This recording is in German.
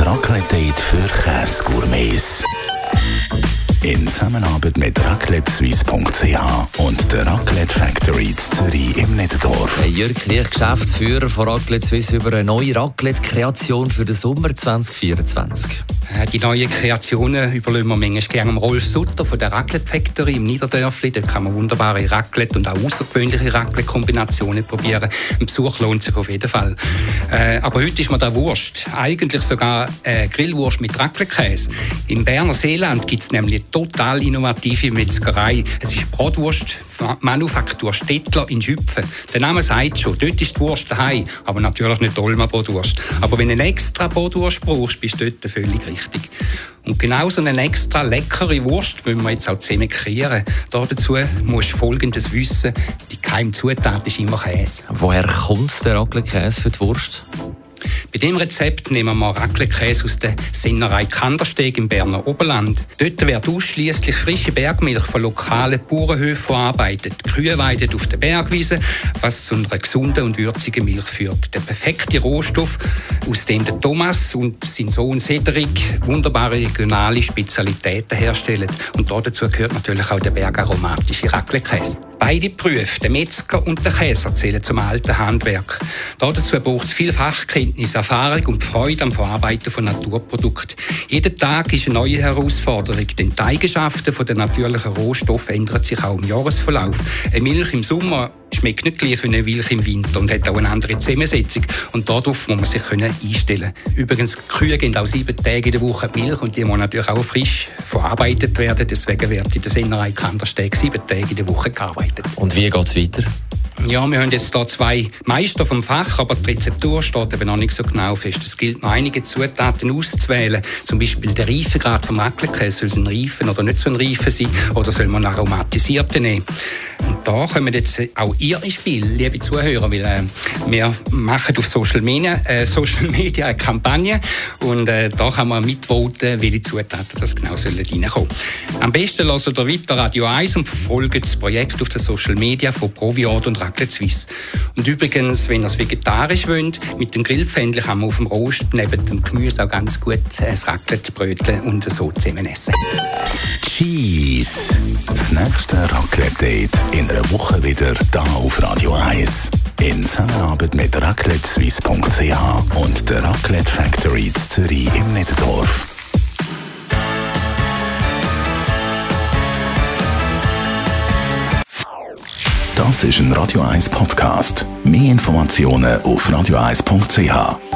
das Raclette-Date für Käsegourmets. In Zusammenarbeit mit raclettesuisse.ch und der Raclette Factory in Zürich im Niederdorf. Jörg Klich, Geschäftsführer von Raclette Suisse, über eine neue Raclette-Kreation für den Sommer 2024. Die neuen Kreationen überlassen wir manchmal gerne am Rolf Sutter von der Raclette Factory im Niederdörfli. Dort kann man wunderbare Raclette und auch außergewöhnliche Raclette-Kombinationen probieren. Ein Besuch lohnt sich auf jeden Fall. Aber heute ist mir der Wurst. Eigentlich sogar Grillwurst mit Raclette-Käse. Im Berner Seeland gibt es nämlich eine total innovative Metzgerei. Es ist Bratwurst, Manufaktur Stettler in Schüpfen. Der Name sagt schon, dort ist die Wurst daheim. Aber natürlich nicht Dolma Bratwurst. Aber wenn du eine extra Bratwurst brauchst, bist du dort völlig richtig. Und genau so eine extra leckere Wurst wollen wir jetzt auch zusammen kreieren. Dazu musst du Folgendes wissen: die Geheimzutat ist immer Käse. Woher kommt der Raclette-Käse für die Wurst? Bei diesem Rezept nehmen wir Raclette-Käse aus der Sennerei Kandersteg im Berner Oberland. Dort wird ausschliesslich frische Bergmilch von lokalen Bauernhöfen verarbeitet. Die Kühe weiden auf der Bergwiese, was zu einer gesunden und würzigen Milch führt. Der perfekte Rohstoff, aus dem der Thomas und sein Sohn Cedric wunderbare regionale Spezialitäten herstellen. Und dazu gehört natürlich auch der bergaromatische Raclette-Käse. Beide Berufe, der Metzger und der Käser, zählen zum alten Handwerk. Dazu braucht es viel Fachkenntnis, Erfahrung und Freude am Verarbeiten von Naturprodukten. Jeden Tag ist eine neue Herausforderung, denn die Eigenschaften der natürlichen Rohstoffe ändern sich auch im Jahresverlauf. Eine Milch im Sommer schmeckt nicht gleich wie eine Milch im Winter und hat auch eine andere Zusammensetzung. Und darauf muss man sich einstellen. Übrigens, die Kühe gehen auch 7 Tage in der Woche die Milch und die muss natürlich auch frisch verarbeitet werden. Deswegen wird in der Sennerei Kandersteg 7 Tage in der Woche gearbeitet. Und wie geht es weiter? Ja, wir haben jetzt hier 2 Meister vom Fach, aber die Rezeptur steht eben noch nicht so genau fest. Es gilt noch, einige Zutaten auszuwählen. Zum Beispiel der Reifegrad vom Raclette-Käse. Soll es ein Reifen oder nicht so ein Reifen sein? Oder soll man einen aromatisierten nehmen? Und da kommen jetzt auch ihr ins Spiel, liebe Zuhörer, weil wir machen auf Social Media eine Kampagne und da kann man mitvoten, welche Zutaten das genau reinkommen sollen. Am besten hört ihr weiter Radio 1 und verfolgt das Projekt auf den Social Media von Proviant und Raclette Suisse. Und übrigens, wenn ihr es vegetarisch wollt, mit dem Grillpfännchen kann man auf dem Rost neben dem Gemüse auch ganz gut das Raclette-Brötchen und so zusammen essen. Cheese. Das nächste Raclette-Date in einer Woche wieder da auf Radio 1. In Zusammenarbeit mit raclettesuisse.ch und der Raclette Factory in Zürich im Niederdorf. Das ist ein Radio 1 Podcast. Mehr Informationen auf radio1.ch.